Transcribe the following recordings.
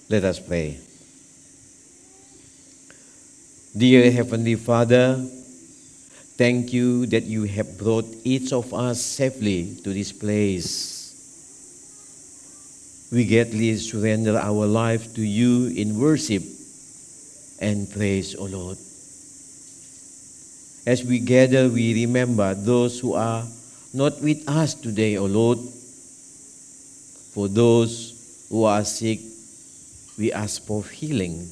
Let us pray. Dear Heavenly Father, thank you that you have brought each of us safely to this place. We gladly surrender our life to you in worship and praise, O Lord. As we gather, we remember those who are not with us today, O Lord. For those who are sick, we ask for healing.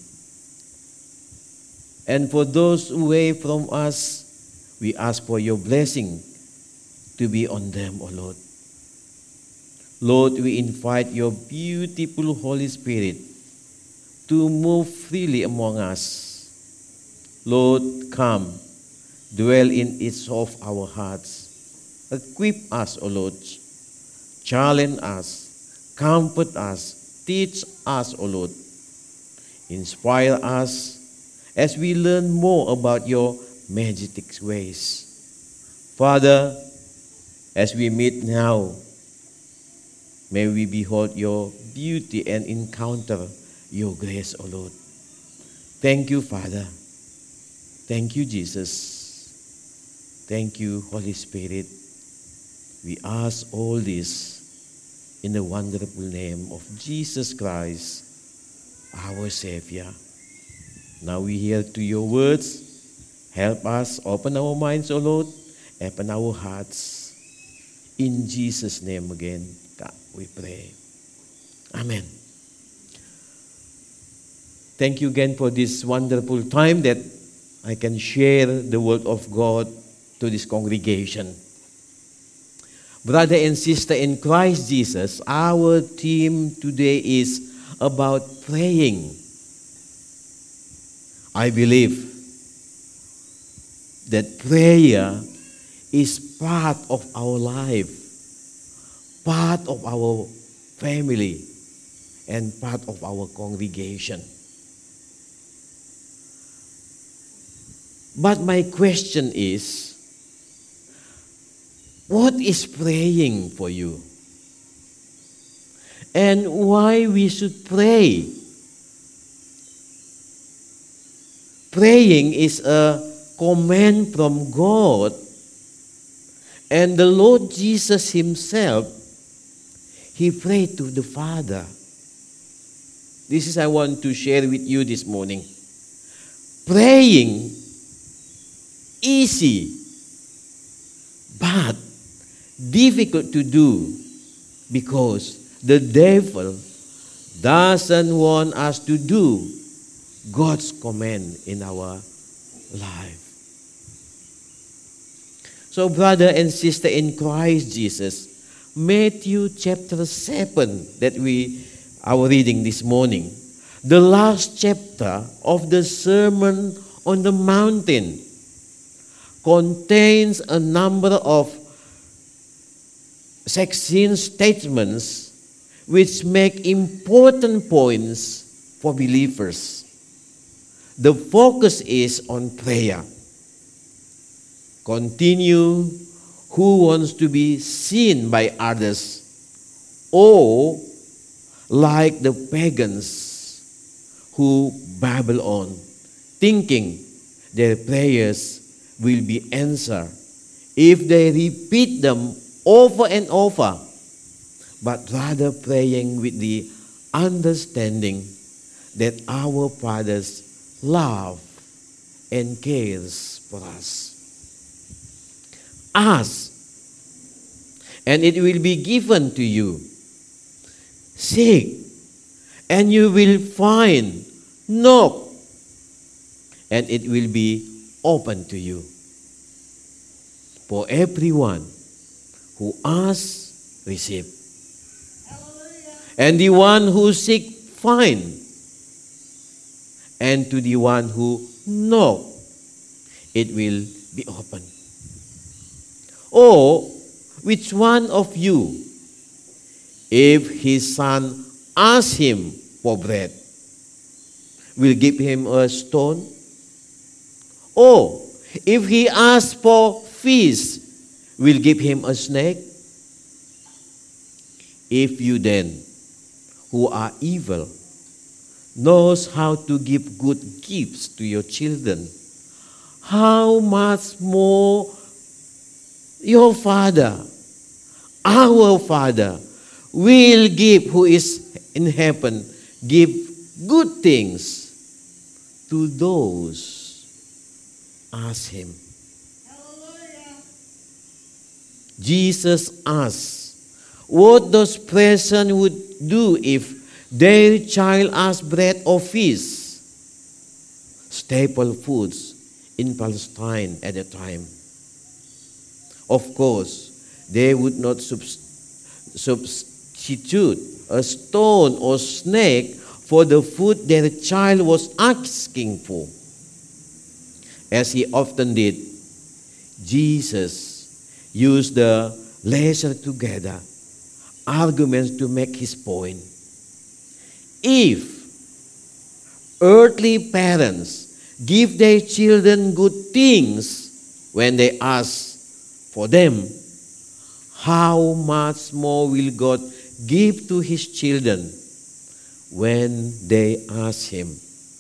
And for those away from us, we ask for your blessing to be on them, O Lord. Lord, we invite your beautiful Holy Spirit to move freely among us. Lord, come, dwell in each of our hearts. Equip us, O Lord. Challenge us, comfort us, teach us, O Lord. Inspire us as we learn more about your majestic ways. Father, as we meet now, may we behold your beauty and encounter your grace, O Lord. Thank you, Father. Thank you, Jesus. Thank you, Holy Spirit. We ask all this in the wonderful name of Jesus Christ, our Savior. Now we hear to your words. Help us, open our minds, O Lord, open our hearts. In Jesus' name again, God, we pray. Amen. Thank you again for this wonderful time that I can share the word of God to this congregation. Brother and sister in Christ Jesus, our theme today is about praying. I believe that prayer is part of our life, part of our family, and part of our congregation. But my question is, what is praying for you? And why we should pray? Praying is a command from God, and the Lord Jesus himself, he prayed to the Father. This is I want to share with you this morning. Praying easy, but difficult to do because the devil doesn't want us to do God's command in our life. So, brother and sister in Christ Jesus, Matthew chapter 7 that we are reading this morning, the last chapter of the Sermon on the Mountain, contains a number of succinct statements which make important points for believers. The focus is on prayer. Continue, who wants to be seen by others, or like the pagans who babble on, thinking their prayers will be answered if they repeat them over and over, but rather praying with the understanding that our Father's love and cares for us. Ask, and it will be given to you. Seek, and you will find. Knock, and it will be open to you. For everyone who asks, receive. And the one who seeks, find. And to the one who knocks, it will be open. Or, which one of you, if his son asks him for bread, will give him a stone? Or, if he asks for fish, will give him a snake? If you then, who are evil, knows how to give good gifts to your children, how much more your Father, our Father, will give, who is in heaven, give good things to those ask Him. Jesus asked what those present would do if their child asked bread or fish, staple foods in Palestine at the time. Of course, they would not substitute a stone or snake for the food their child was asking for. As he often did, Jesus used the lesser together arguments to make his point. If earthly parents give their children good things when they ask for them, how much more will God give to His children when they ask Him?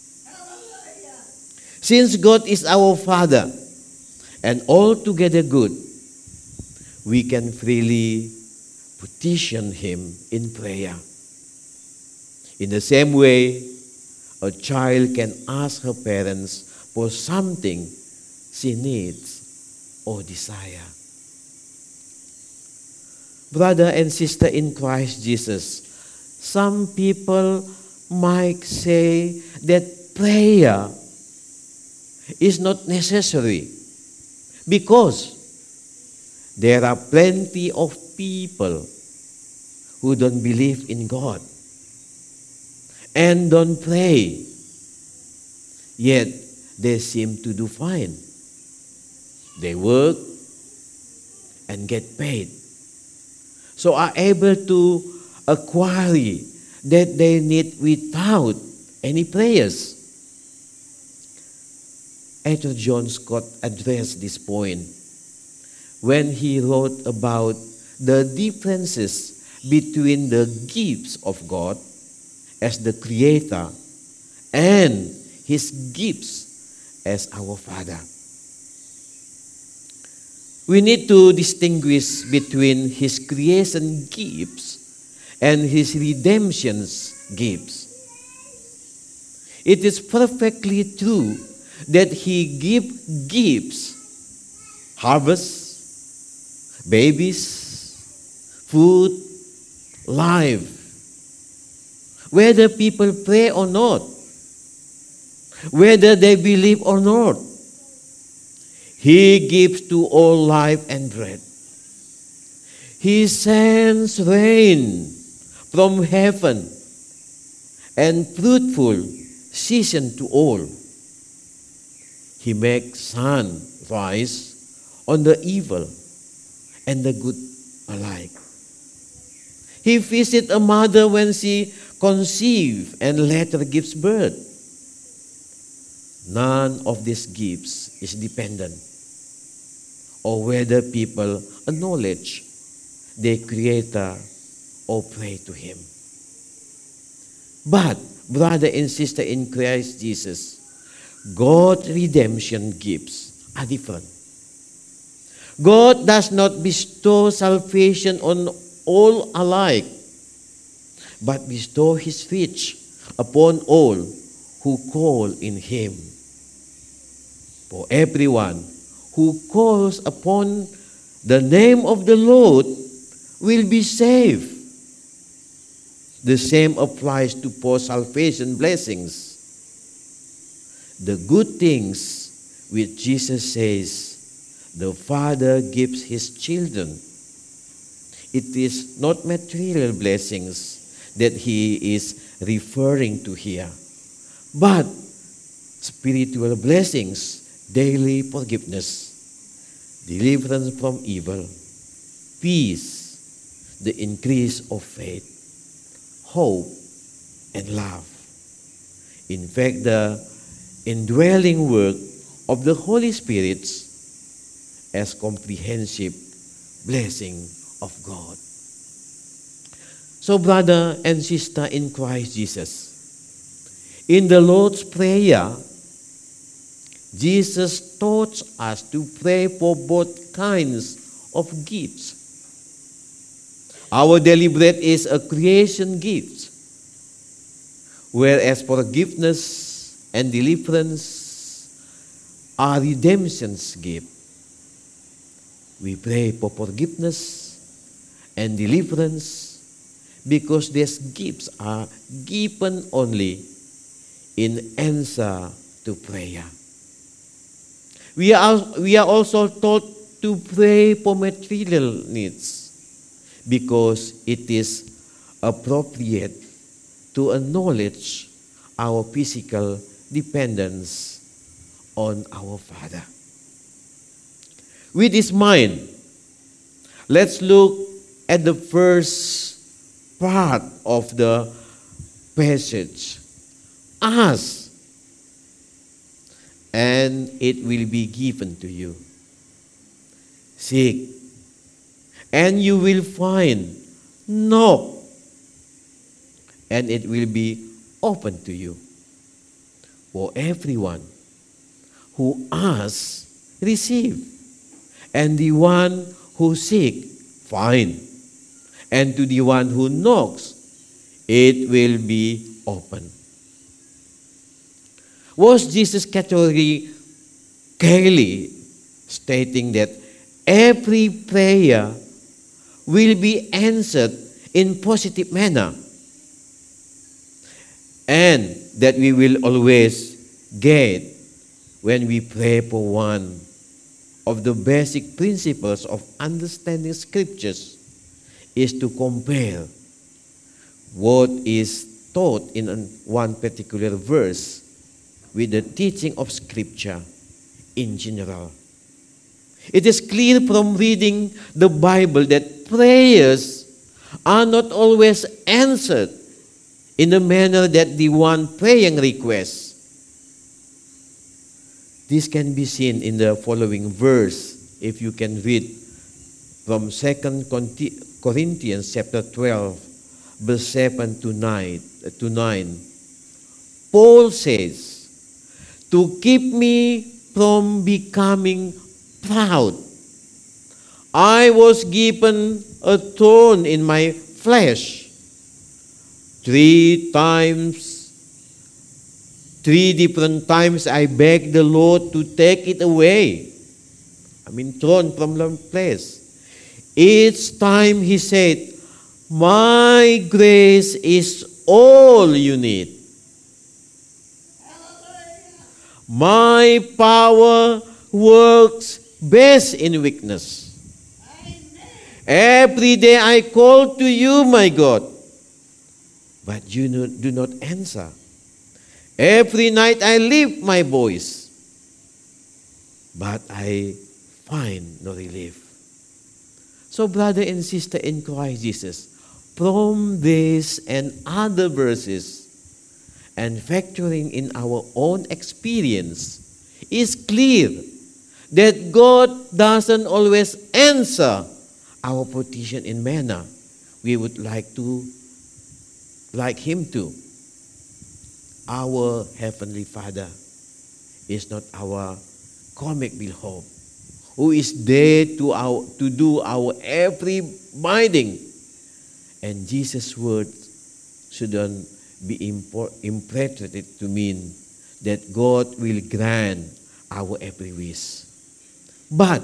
Since God is our Father and altogether good, we can freely petition Him in prayer. In the same way, a child can ask her parents for something she needs or desire. Brother and sister in Christ Jesus, some people might say that prayer is not necessary because there are plenty of people who don't believe in God and don't pray, yet they seem to do fine. They work and get paid, so are able to acquire that they need without any prayers. Arthur John Scott addressed this point when he wrote about the differences between the gifts of God as the Creator and His gifts as our Father. We need to distinguish between His creation gifts and His redemption's gifts. It is perfectly true that He gives gifts, harvest, babies, food, life, whether people pray or not, whether they believe or not. He gives to all life and bread. He sends rain from heaven and fruitful season to all. He makes sun rise on the evil and the good alike. He visits a mother when she conceives and later gives birth. None of these gifts is dependent on whether people acknowledge their Creator or pray to Him. But, brother and sister in Christ Jesus, God's redemption gifts are different. God does not bestow salvation on all alike, but bestow His rich upon all who call in Him. For everyone who calls upon the name of the Lord will be saved. The same applies to post-salvation blessings. The good things which Jesus says the Father gives His children. It is not material blessings that He is referring to here, but spiritual blessings, daily forgiveness, deliverance from evil, peace, the increase of faith, hope, and love. In fact, the indwelling work of the Holy Spirit as comprehensive blessing of God. So, brother and sister in Christ Jesus, In the Lord's Prayer, Jesus taught us to pray for both kinds of gifts. Our daily bread is a creation gift, whereas forgiveness and deliverance are redemption's gift. We pray for forgiveness and deliverance because these gifts are given only in answer to prayer. We are also taught to pray for material needs because it is appropriate to acknowledge our physical dependence on our Father. With this mind, let's look at the first part of the passage. Ask, and it will be given to you. Seek, and you will find. Knock, and it will be open to you. For everyone who asks, receive, and the one who seeks, find, and to the one who knocks, it will be open. Was Jesus categorically stating that every prayer will be answered in positive manner, and that we will always get when we pray for one of the basic principles of understanding scriptures is to compare what is taught in one particular verse with the teaching of scripture in general. It is clear from reading the Bible that prayers are not always answered in the manner that the one praying requests. This can be seen in the following verse, if you can read from 2 Corinthians chapter 12, verse 7 to 9. Paul says, to keep me from becoming proud, I was given a thorn in my flesh. 3 different times I begged the Lord to take it away. Thrown from the place. Each time he said, my grace is all you need. My power works best in weakness. Every day I call to you, my God, but you do not answer. Every night I lift my voice, but I find no relief. So, brother and sister in Christ Jesus, from this and other verses, and factoring in our own experience, is clear that God doesn't always answer our petition in manner we would like Him to. Our Heavenly Father is not our comic bill hope, who is there to do our every bidding. And Jesus' words shouldn't be interpreted to mean that God will grant our every wish. But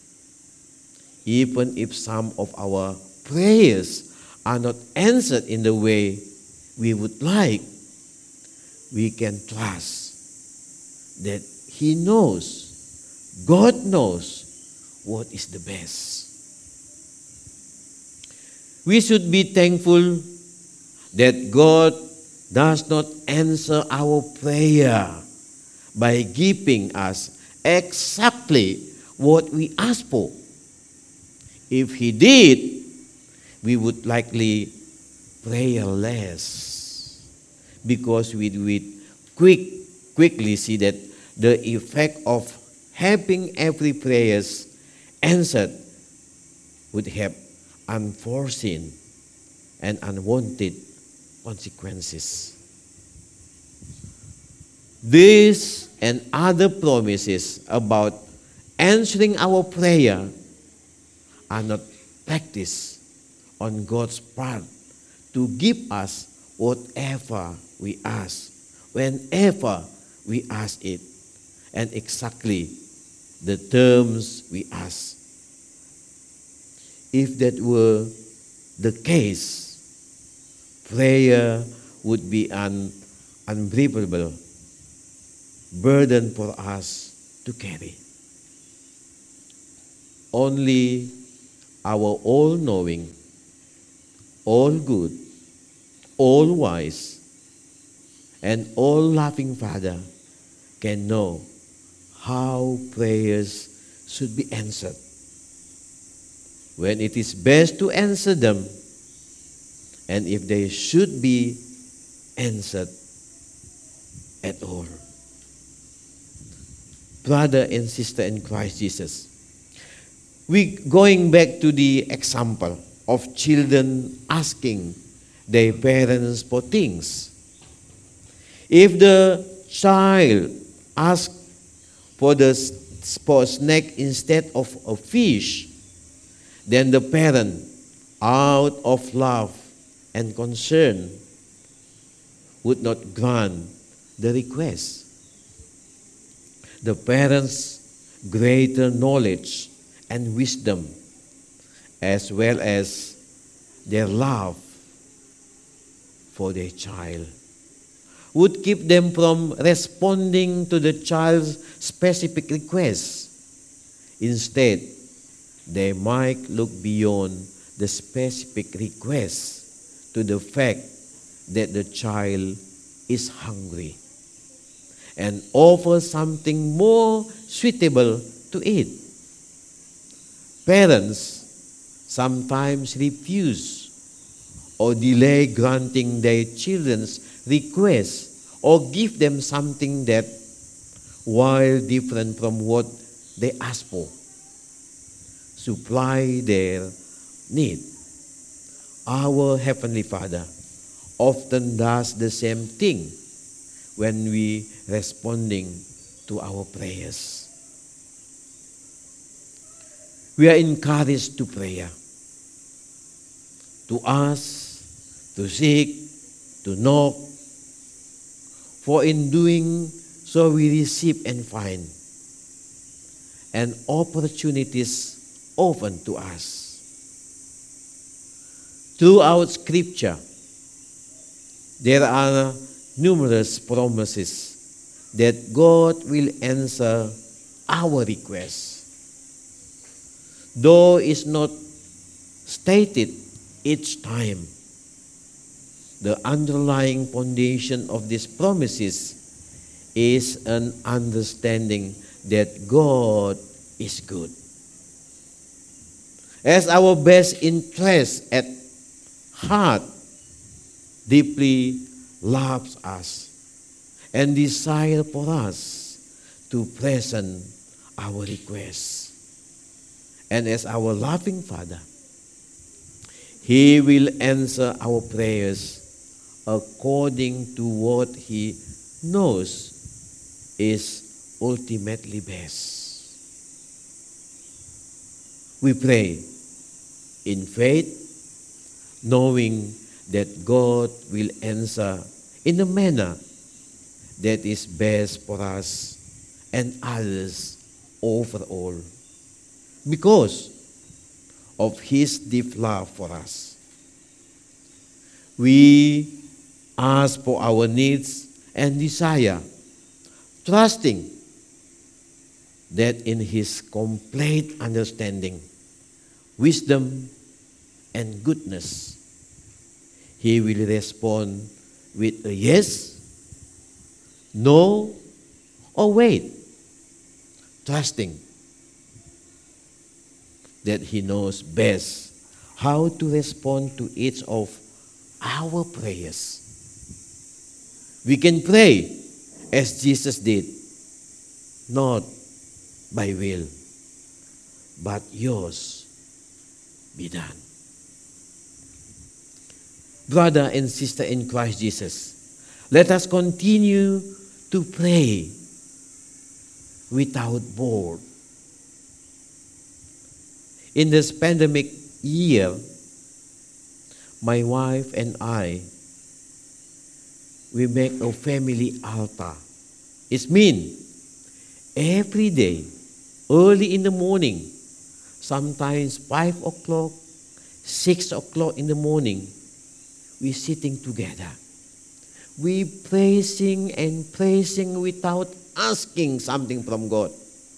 even if some of our prayers are not answered in the way we would like, we can trust that He knows, God knows what is the best. We should be thankful that God does not answer our prayer by giving us exactly what we ask for. If He did, we would likely pray less, because we would quickly see that the effect of having every prayer answered would have unforeseen and unwanted consequences. This and other promises about answering our prayer are not practiced on God's part to give us whatever we ask, whenever we ask it, and exactly the terms we ask. If that were the case, prayer would be an unbearable burden for us to carry. Only our all-knowing, all-good, all-wise, and all-loving Father can know how prayers should be answered, when it is best to answer them, and if they should be answered at all. Brother and sister in Christ Jesus, we going back to the example of children asking their parents for things. If the child asks for a snack instead of a fish, then the parent, out of love and concern, would not grant the request. The parents' greater knowledge and wisdom, as well as their love for their child, would keep them from responding to the child's specific requests. Instead, they might look beyond the specific request to the fact that the child is hungry and offer something more suitable to eat. Parents sometimes refuse or delay granting their children's requests or give them something that, while different from what they ask for, supply their need. Our Heavenly Father often does the same thing when we responding to our prayers. We are encouraged to pray, to ask, to seek, to knock, for in doing so we receive and find, and opportunities open to us. Throughout Scripture, there are numerous promises that God will answer our requests. Though it's not stated each time, the underlying foundation of these promises is an understanding that God is good. As our best interest at heart, deeply loves us and desire for us to present our requests. And as our loving Father, He will answer our prayers according to what He knows is ultimately best. We pray in faith, knowing that God will answer in a manner that is best for us and others overall, because of His deep love for us. We ask for our needs and desire, trusting that in His complete understanding, wisdom, and goodness, He will respond with a yes, no, or wait, trusting that He knows best how to respond to each of our prayers. We can pray as Jesus did, not by will, but yours be done. Brother and sister in Christ Jesus, let us continue to pray without bored. In this pandemic year, my wife and I, we make a family altar. It means every day, early in the morning, sometimes 5 o'clock, 6 o'clock in the morning, we sitting together. We praising and praising without asking something from God.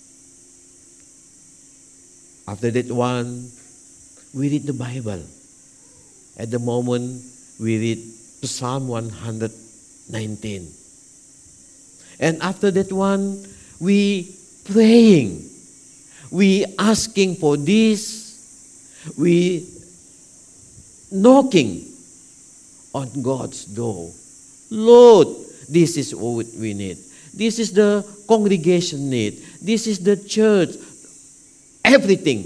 After that one, we read the Bible. At the moment, we read Psalm 119. And after that one, we praying. We asking for this. We knocking on God's door. Lord, this is what we need. This is the congregation need. This is the church. Everything.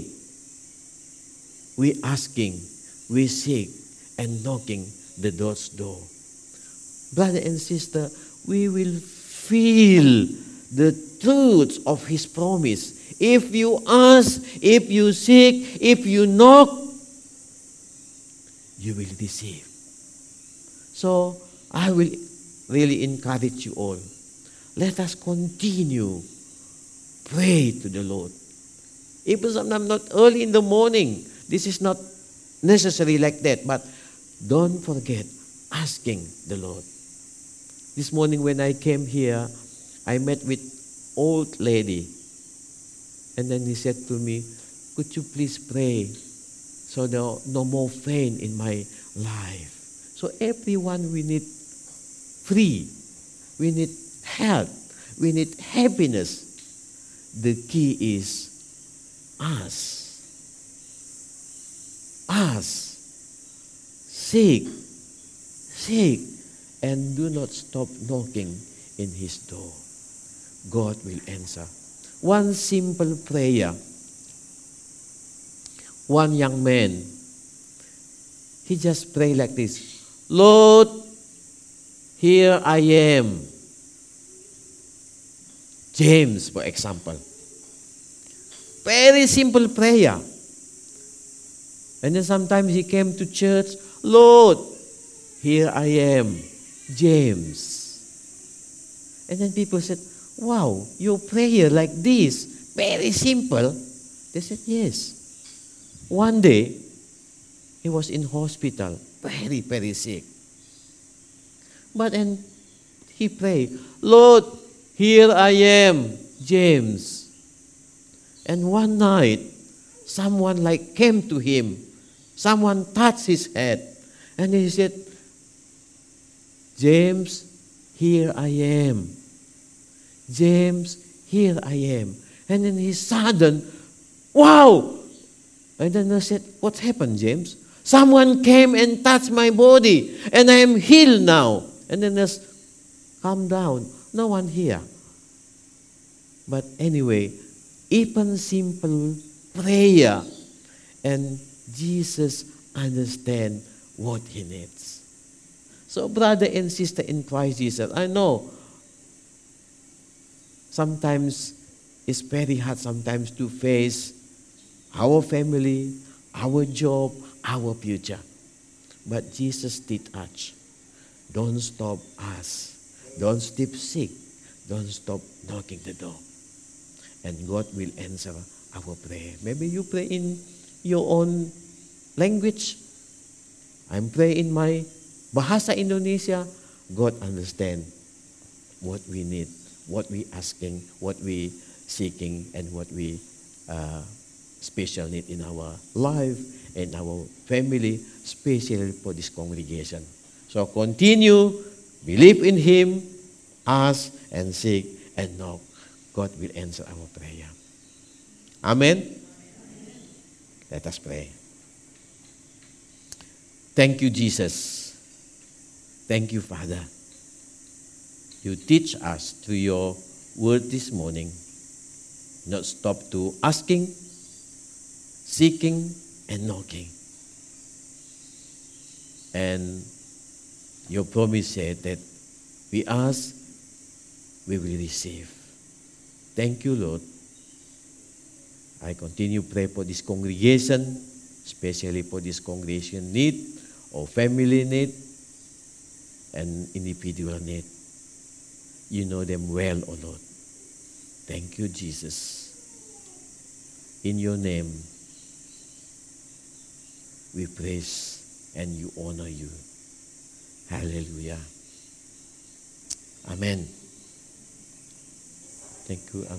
We asking, we seek, and knocking the door's door. Brother and sister, we will feel the truth of His promise. If you ask, if you seek, if you knock, you will receive. So, I will really encourage you all. Let us continue. Pray to the Lord. Even sometimes not early in the morning. This is not necessary like that. But don't forget asking the Lord. This morning when I came here, I met with old lady. And then he said to me, could you please pray so there are no more pain in my life. So everyone, we need free. We need health. We need happiness. The key is ask. Ask. Seek. Seek. And do not stop knocking in His door. God will answer. One simple prayer. One young man, he just prayed like this. Lord, here I am. James, for example. Very simple prayer. And then sometimes he came to church. Lord, here I am. James. And then people said, wow, your prayer like this, very simple. They said, yes. One day, he was in hospital, very, very sick. But then he prayed, Lord, here I am, James. And one night, someone came to him. Someone touched his head. And he said, James, here I am. James, here I am. And then he sudden, wow! And then I said, what happened, James? Someone came and touched my body, and I am healed now. And then I said, calm down, no one here. But anyway, even simple prayer, and Jesus understands what he needs. So brother and sister in Christ Jesus, I know sometimes it's very hard sometimes to face our family, our job, our future. But Jesus did us. Don't stop us. Don't stop sick. Don't stop knocking the door. And God will answer our prayer. Maybe you pray in your own language. I'm praying in my Bahasa Indonesia. God understands what we need, what we asking, what we seeking, and what we special need in our life and our family, especially for this congregation. So continue, believe in Him, ask and seek and knock. God will answer our prayer. Amen? Let us pray. Thank you, Jesus. Thank you, Father. You teach us through your word this morning. Not stop to asking, seeking, and knocking. And your promise said that we ask, we will receive. Thank you, Lord. I continue to pray for this congregation, especially for this congregation need, or family need, and individual need. You know them well, O Lord. Thank you, Jesus. In your name, we praise and you honor you. Hallelujah. Amen. Thank you.